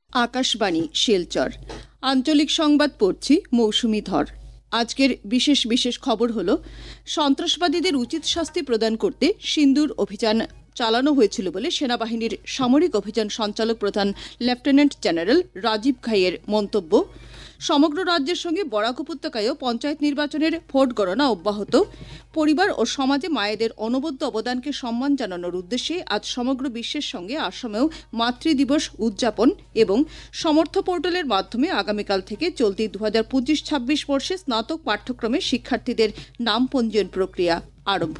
আকাশবাণী শিলচর আঞ্চলিক সংবাদ পড়ছি মৌসুমী ধর। আজকের বিশেষ খবর হলো সন্ত্রাসবাদীদের উচিত শাস্তি প্রদান করতে সিন্দুর অভিযান চালানো হয়েছিল বলে সেনাবাহিনীর সামরিক অভিযান সঞ্চালক প্রধান লেফটেন্যান্ট জেনারেল রাজীব ঘাইয়ের মন্তব্য। সমগ্র রাজ্যের সঙ্গে বরাক উপত্যকায়ও পঞ্চায়েত নির্বাচনের ভোট গণনা অব্যাহত। পরিবার ও সমাজে মায়েদের অনবদ্য অবদানকে সম্মান জানানোর উদ্দেশ্যে আজ সমগ্র বিশ্বের সঙ্গে আসামেও মাতৃদিবস উদযাপন এবং সমর্থ পোর্টালের মাধ্যমে আগামীকাল থেকে চলতি 2025-26 বর্ষে স্নাতক পাঠ্যক্রমে শিক্ষার্থীদের নাম পঞ্জীয়ন প্রক্রিয়া আরম্ভ।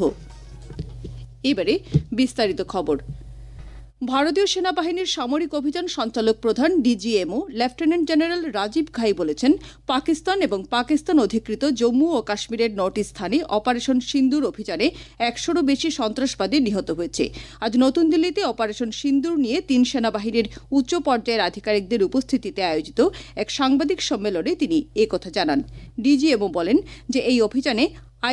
এবারে বিস্তারিত খবর। ভারতীয় সেনাবাহিনীর সামরিক অভিযান সঞ্চালক প্রধান DGMO lieutenant general Rajiv Ghai বলেছেন, পাকিস্তান এবং পাকিস্তান অধিকৃত জম্মু ও কাশ্মীরের 9টি স্থানে অপারেশন সিন্দুর অভিযানে 100-রও বেশি সন্ত্রাসবাদী নিহত হয়েছে। আজ নতুন দিল্লিতে অপারেশন সিন্দুর নিয়ে 3 সেনাবাহিনীর উচ্চ পর্যায়ের আধিকারিকদের উপস্থিতিতে আয়োজিত এক সাংবাদিক সম্মেলনে তিনি একথা জানান। ডিজিএমও বলেন যে এই অভিযানে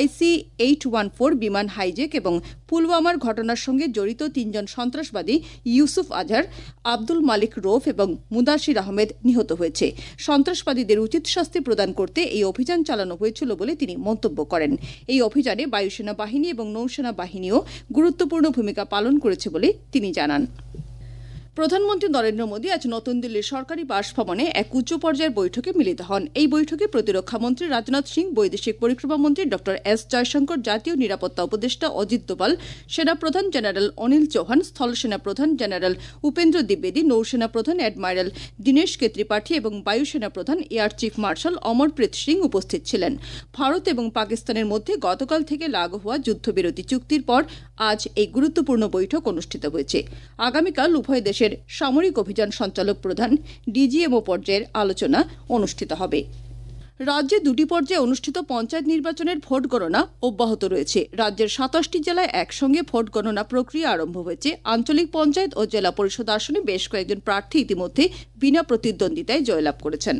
IC-814 বিমান হাইজেক এবং পুলওয়ামার ঘটনার সঙ্গে জড়িত 3 জন সন্ত্রাসবাদী ইউসুফ আজহার, আব্দুল মালিক রৌফ এবং মুদাসির আহমেদ নিহত হয়েছে। সন্ত্রাসবাদীদের উচিত শাস্তি প্রদান করতে এই অভিযান চালানো হয়েছিল বলে তিনি মন্তব্য করেন। এই অভিযানে বায়ুসেনা বাহিনী এবং নৌসেনা বাহিনীও গুরুত্বপূর্ণ ভূমিকা পালন করেছে বলে তিনি জানান। প্রধানমন্ত্রী নরেন্দ্র মোদী আজ নতুন দিল্লির সরকারি বাসভবনে এক উচ্চ পর্যায়ের বৈঠকে মিলিত হন। এই বৈঠকে প্রতিরক্ষা মন্ত্রী রাজনাথ সিং, বৈদেশিক পরিক্রমা মন্ত্রী ডঃ জয়শঙ্কর, জাতীয় নিরাপত্তা উপদেষ্টা অজিত দোভাল, সেনা প্রধান জেনারেল অনিল চৌহান, স্থলসেনা প্রধান জেনারেল উপেন্দ্র দ্বিবেদী, নৌসেনা প্রধান অ্যাডমাইরাল দীনেশ কে ত্রিপাঠী এবং বায়ুসেনা প্রধান air chief marshal Amarpreet Singh উপস্থিত ছিলেন। ভারত এবং পাকিস্তানের মধ্যে গতকাল থেকে লাগু হওয়া যুদ্ধবিরতি চুক্তির পর আজ এই গুরুত্বপূর্ণ বৈঠক অনুষ্ঠিত হয়েছে। আগামীকাল উভয় দেশের সামরিক অভিযান সঞ্চালক প্রধান ডিজিএমও পর্যায়ের আলোচনা অনুষ্ঠিত হবে। রাজ্যে 2টি পর্যায়ে অনুষ্ঠিত পঞ্চায়েত নির্বাচনের ভোট গণনা অব্যাহত রয়েছে। রাজ্যের 27টি জেলায় একসঙ্গে ভোট গণনা প্রক্রিয়া আরম্ভ হয়েছে। আঞ্চলিক পঞ্চায়েত ও জেলা পরিষদ আসনে বেশ কয়েকজন প্রার্থী ইতিমধ্যে বিনা প্রতিদ্বন্দ্বিতায় জয়লাভ করেছেন।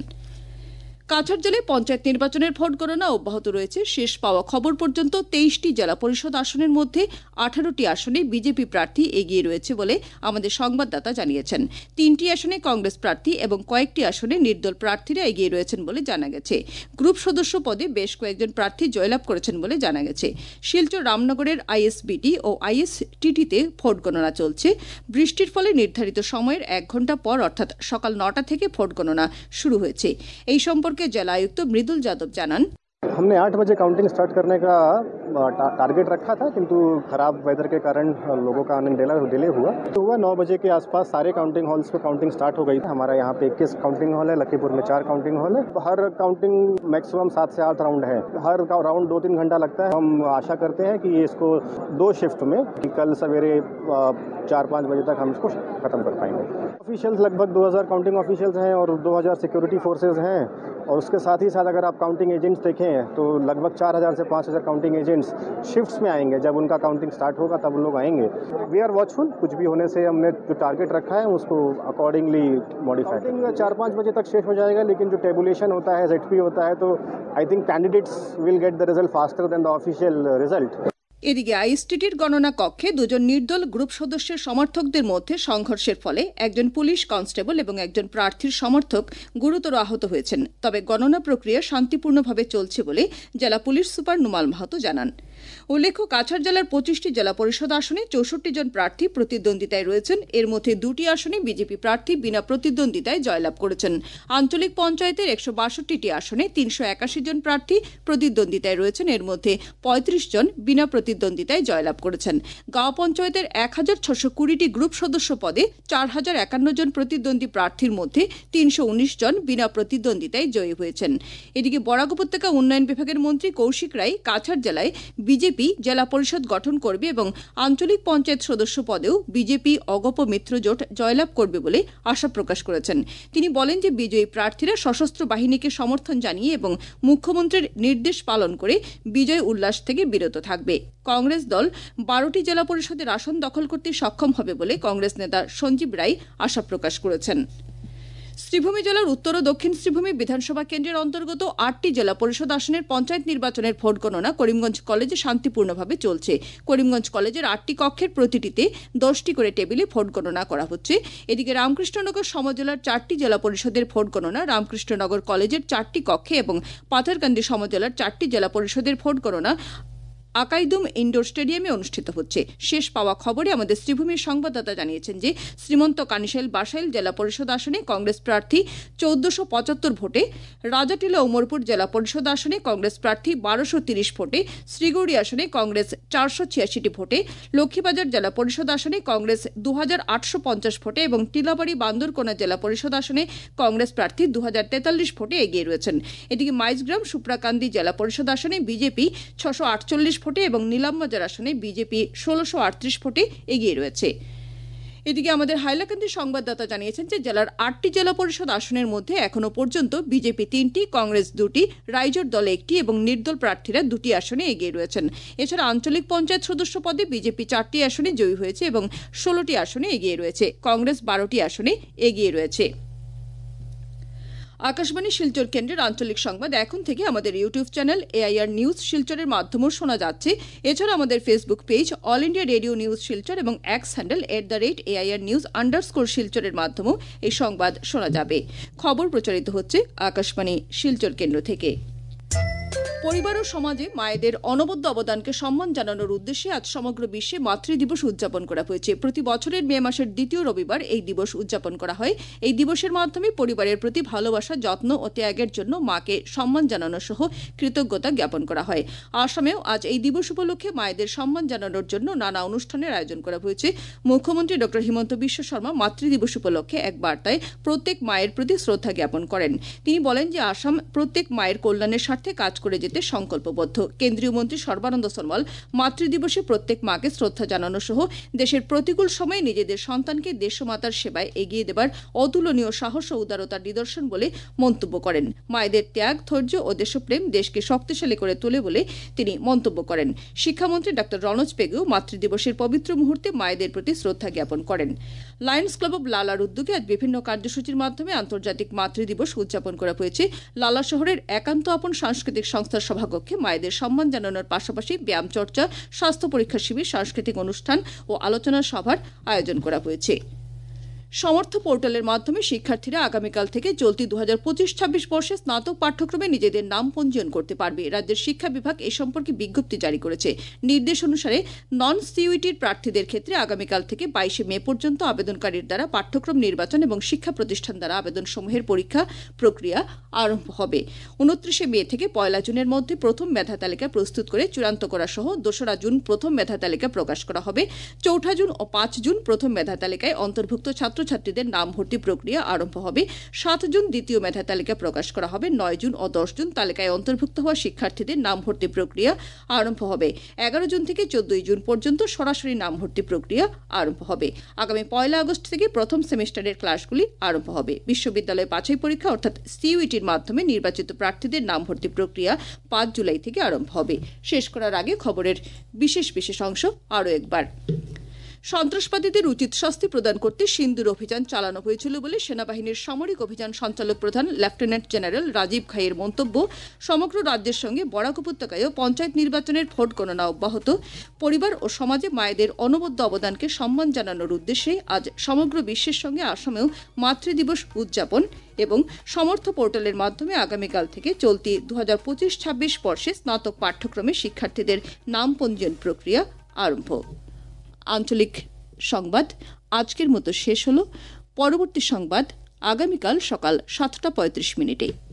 কাছাড় জেলায় পঞ্চায়েত নির্বাচনের ভোট গণনা অব্যাহত রয়েছে। শেষ পাওয়া খবর পর্যন্ত 23টি জেলা পরিষদ আসনের মধ্যে 18টি আসনে বিজেপি প্রার্থী এগিয়ে রয়েছে বলে আমাদের সংবাদদাতা জানিয়েছেন। 3টি আসনে কংগ্রেস প্রার্থী এবং কয়েকটি আসনে নির্দল প্রার্থীরা এগিয়ে রয়েছেন বলে জানা গেছে। গ্রুপ সদস্য পদে বেশ কয়েকজন প্রার্থী জয়লাভ করেছেন বলে জানা গেছে। শিলচর রামনগরের ISBT ও ISTTতে ভোট গণনা চলছে। বৃষ্টির ফলে নির্ধারিত সময়ের 1 ঘণ্টা পর অর্থাৎ সকাল 9টা থেকে ভোট গণনা শুরু হয়েছে। এই সম্পর্কে জেলা আयुक्त মৃদুল যাদব জানান, हमने 8 बजे काउंटिंग स्टार्ट करने का टारगेट रखा था, किंतु खराब वेदर के कारण लोगों का आने डिले हुआ। तो हुआ 9 बजे के आसपास सारे काउंटिंग हॉल्स पे काउंटिंग स्टार्ट हो गई। हमारा यहाँ पे 21 काउंटिंग हॉल है, लखीपुर में 4 काउंटिंग हॉल है। हर काउंटिंग मैक्सिमम 7 से 8 राउंड है। हर राउंड 2-3 घंटा लगता है। हम आशा करते हैं कि इसको 2 शिफ्ट में कल सवेरे 4-5 बजे तक हम इसको खत्म कर पाएंगे। ऑफिशियल्स लगभग 2000 काउंटिंग ऑफिशियल्स हैं और 2000 सिक्योरिटी फोर्सेज हैं, और उसके साथ ही साथ अगर आप काउंटिंग एजेंट्स देखें तो लगभग 4000 से 5000 काउंटिंग एजेंट्स शिफ्ट्स में आएंगे। जब उनका काउंटिंग स्टार्ट होगा तब उन लोग आएंगे। वी आर वॉचफुल, कुछ भी होने से हमने जो टारगेट रखा है उसको अकॉर्डिंगली मॉडिफाई। 4-5 बजे तक शेष हो जाएगा, लेकिन जो टेबुलेशन होता है, ZP होता है, तो I think candidates will get the result faster than the official result. এদিকে ISTTর গণনা কক্ষে 2 জন নির্দল গ্রুপ সদস্যের সমর্থকদের মধ্যে সংঘর্ষের ফলে একজন পুলিশ কনস্টেবল এবং একজন প্রার্থীর সমর্থক গুরুতর আহত হয়েছেন। তবে গণনা প্রক্রিয়া শান্তিপূর্ণভাবে চলছে বলে জেলা পুলিশ সুপার নুমাল মাহাতো জানান। উল্লেখ্য, কাছাড় জেলার 25টি জেলা পরিষদ আসনে 64 জন প্রার্থী প্রতিদ্বন্দ্বিতায় রয়েছেন। এর মধ্যে 2টি আসনে বিজেপি প্রার্থী বিনা প্রতিদ্বন্দ্বিতায় জয়লাভ করেছেন। আঞ্চলিক পঞ্চায়েতের 162টি আসনে 381 জন প্রার্থী প্রতিদ্বন্দ্বিতায় রয়েছেন। এর মধ্যে 35 জন বিনা প্রতিদ্বন্দ্বিতায় জয়লাভ করেছেন। গাঁও পঞ্চায়েতের 1620টি গ্রুপ সদস্য পদে 4051 জন প্রতিদ্বন্দ্বী প্রার্থীর মধ্যে 319 জন বিনা প্রতিদ্বন্দ্বিতায় জয়ী হয়েছেন। এদিকে বরাক উপত্যকা উন্নয়ন বিভাগের মন্ত্রী কৌশিক রায় কাছাড় জেলায় বিজেপি জেলা পরিষদ গঠন করবে এবং আঞ্চলিক পঞ্চায়েত সদস্য পদেও বিজেপি অগপ মিত্র জোট জয়লাভ করবে বলে আশা প্রকাশ করেছেন। তিনি বলেন যে বিজয়ী প্রার্থীরা সশস্ত্র বাহিনীকে সমর্থন জানিয়ে এবং মুখ্যমন্ত্রীর নির্দেশ পালন করে বিজয় উল্লাস থেকে বিরত থাকবে। কংগ্রেস দল 12টি জেলা পরিষদের আসন দখল করতে সক্ষম হবে বলে কংগ্রেস নেতা সঞ্জীব রায় আশা প্রকাশ করেছেন। শ্রীভূমি জেলার উত্তর ও দক্ষিণ শ্রীভূমি বিধানসভা কেন্দ্রের অন্তর্গত 8টি জেলা পরিষদ আসনের পঞ্চায়েত নির্বাচনের ভোট গণনা করিমগঞ্জ কলেজে শান্তিপূর্ণভাবে চলছে। করিমগঞ্জ কলেজের 8টি কক্ষের প্রতিটিতে 10টি করে টেবিলে ভোট গণনা করা হচ্ছে। এদিকে রামকৃষ্ণনগর সমজেলার 4টি জেলা পরিষদের ভোট গণনা রামকৃষ্ণনগর কলেজের 4টি কক্ষে এবং পাথারকান্দি সমজেলার 4টি জেলা পরিষদের ভোট গণনা আকাইদুম ইনডোর স্টেডিয়ামে অনুষ্ঠিত হচ্ছে। শেষ পাওয়া খবরে আমাদের শ্রীভূমির সংবাদদাতা জানিয়েছেন যে শ্রীমন্ত কানিশাইল বাসাইল জেলা পরিষদ আসনে কংগ্রেস প্রার্থী 1475 ভোটে, রাজাটিলা উমরপুর জেলা পরিষদ আসনে কংগ্রেস প্রার্থী 1230 ভোটে, শ্রীগৌরী আসনে কংগ্রেস 486টি ভোটে, লক্ষ্মীবাজার জেলা পরিষদ আসনে কংগ্রেস 2850 ভোটে এবং টিলাবাড়ি বান্দরকোনা জেলা পরিষদ আসনে কংগ্রেস প্রার্থী 2043 ভোটে এগিয়ে রয়েছেন। এদিকে মাইজগ্রাম সুপ্রাকান্দি জেলা পরিষদ আসনে বিজেপি 648 ভোটে এবং নীলামবাজার আসনে বিজেপি 1638 ভোটে এগিয়ে রয়েছে। এদিকে আমাদের হাইলাকান্দি সংবাদদাতা জানিয়েছেন যে জেলার 8টি জেলা পরিষদ আসনের মধ্যে এখনো পর্যন্ত বিজেপি 3টি, কংগ্রেস 2টি, রাইজর দল 1টি এবং নির্দল প্রার্থীরা 2টি আসনে এগিয়ে রয়েছেন। এছাড়া আঞ্চলিক পঞ্চায়েত সদস্য পদে বিজেপি 4টি আসনে জয়ী হয়েছে এবং 16টি আসনে এগিয়ে রয়েছে। কংগ্রেস 12টি আসনে এগিয়ে রয়েছে। আকাশবাণী শিলচর কেন্দ্রের আঞ্চলিক সংবাদ এখন থেকে আমাদের ইউটিউব চ্যানেল এআইআর নিউজ শিলচরের মাধ্যমেও শোনা যাচ্ছে। এছাড়া আমাদের Facebook page All India Radio News Silchar এবং এক্স হ্যান্ডেল @AIR নিউজ শিলচরের মাধ্যমেও এই সংবাদ শোনা যাবে। খবর প্রচারিত হচ্ছে আকাশবাণী শিলচর কেন্দ্র থেকে। পরিবার ও সমাজে মায়েদের অনবদ্য অবদানকে সম্মান জানানোর উদ্দেশ্যে আজ সমগ্র বিশ্বে মাতৃ দিবস উদযাপন করা হয়েছে। প্রতি বছরের মে মাসের 2য় রবিবার এই দিবস উদযাপন করা হয়। এই দিবসের মাধ্যমে পরিবারের প্রতি ভালোবাসা, যত্ন ও ত্যাগের জন্য মাকে সম্মান জানানো সহ কৃতজ্ঞতা জ্ঞাপন করা হয়। আসামেও আজ এই দিবস উপলক্ষে মায়েদের সম্মান জানানোর জন্য নানা অনুষ্ঠানের আয়োজন করা হয়েছে। মুখ্যমন্ত্রী ড হিমন্ত বিশ্ব শর্মা মাতৃ দিবস উপলক্ষে এক বার্তায় প্রত্যেক মায়ের প্রতি শ্রদ্ধা জ্ঞাপন করেন। তিনি বলেন যে আসাম প্রত্যেক মায়ের কল্যাণের স্বার্থে কাজ করে যেতে সংকল্পবদ্ধ। কেন্দ্রীয় মন্ত্রী সর্বানন্দ সোনোয়াল মাতৃদিবসে প্রত্যেক মাকে শ্রদ্ধা জানানো সহ দেশের প্রতিকূল সময়ে নিজেদের সন্তানকে দেশমাতার সেবায় এগিয়ে দেবার অতুলনীয় সাহস ও উদারতার নিদর্শন বলে মন্তব্য করেন। মায়েদের ত্যাগ, ধৈর্য ও দেশপ্রেম দেশকে শক্তিশালী করে তোলে বলে তিনি মন্তব্য করেন। শিক্ষামন্ত্রী ড রনোজ পেগুও মাতৃদিবসের পবিত্র মুহূর্তে মায়েদের প্রতি শ্রদ্ধা জ্ঞাপন করেন। লায়ন্স ক্লাব অব লালার উদ্যোগে আজ বিভিন্ন কার্যসূচির মাধ্যমে আন্তর্জাতিক মাতৃদিবস উদযাপন করা হয়েছে। লালা শহরের একান্ত আপন সাংস্কৃতিক সংস্থার সভাকক্ষে মায়েদের সম্মান জানানোর পাশাপাশি ব্যায়াম চর্চা, স্বাস্থ্য পরীক্ষা শিবির, সাংস্কৃতিক অনুষ্ঠান ও আলোচনা সভার আয়োজন করা হয়েছে। সমর্থ পোর্টালের মাধ্যমে শিক্ষার্থীরা আগামীকাল থেকে চলতি 2025-26 বর্ষে স্নাতক পাঠ্যক্রমে নিজেদের নাম পঞ্জীয়ন করতে পারবে। রাজ্যের শিক্ষা বিভাগ এ সম্পর্কে বিজ্ঞপ্তি জারি করেছে। নির্দেশ অনুসারে নন সিইউটির প্রার্থীদের ক্ষেত্রে আগামীকাল থেকে 22 মে পর্যন্ত আবেদনকারীর দ্বারা পাঠ্যক্রম নির্বাচন এবং শিক্ষা প্রতিষ্ঠান দ্বারা আবেদনসমূহের পরীক্ষা প্রক্রিয়া আরম্ভ হবে। 29 মে থেকে 1 জুনের মধ্যে প্রথম মেধা তালিকা প্রস্তুত করে চূড়ান্ত করা সহ 2 জুন প্রথম মেধা তালিকা প্রকাশ করা হবে। 4 জুন ও 5 জুন প্রথম মেধা তালিকায় অন্তর্ভুক্ত ছাত্রছাত্রীদের নাম ভর্তি প্রক্রিয়া আরম্ভ হবে। 7 জুন দ্বিতীয় মেধা তালিকা প্রকাশ করা হবে। 9 জুন ও 10 জুন তালিকায় অন্তর্ভুক্ত হওয়া শিক্ষার্থীদের নাম ভর্তি প্রক্রিয়া আরম্ভ হবে। 11 জুন থেকে 14 জুন পর্যন্ত সরাসরি নাম ভর্তি প্রক্রিয়া আরম্ভ হবে। আগামী 1 আগস্ট থেকে প্রথম সেমিস্টারের ক্লাসগুলি আরম্ভ হবে। বিশ্ববিদ্যালয় বাছাই পরীক্ষা অর্থাৎ সিইউটির মাধ্যমে নির্বাচিত প্রার্থীদের নাম ভর্তি প্রক্রিয়া 5 জুলাই থেকে আরম্ভ হবে। শেষ করার আগে খবরের বিশেষ অংশ আরও একবার। সন্ত্রাসবাদীদের উচিত শাস্তি প্রদান করতে সিন্দুর অভিযান চালানো হয়েছিল বলে সেনাবাহিনীর সামরিক অভিযান সঞ্চালক প্রধান লেফটেন্যান্ট জেনারেল রাজীব খাইয়ের মন্তব্য। সমগ্র রাজ্যের সঙ্গে বরাক উপত্যকায়ও পঞ্চায়েত নির্বাচনের ভোট গণনা অব্যাহত। পরিবার ও সমাজে মায়েদের অনবদ্য অবদানকে সম্মান জানানোর উদ্দেশ্যে আজ সমগ্র বিশ্বের সঙ্গে আসামেও মাতৃদিবস উদযাপন এবং সমর্থ পোর্টালের মাধ্যমে আগামীকাল থেকে চলতি 2025-26 বর্ষে স্নাতক পাঠ্যক্রমে শিক্ষার্থীদের নাম পঞ্জীয়ন প্রক্রিয়া আরম্ভ। আঞ্চলিক সংবাদ আজকের মতো শেষ হলো। পরবর্তী সংবাদ আগামীকাল সকাল 7:35 মিনিটে।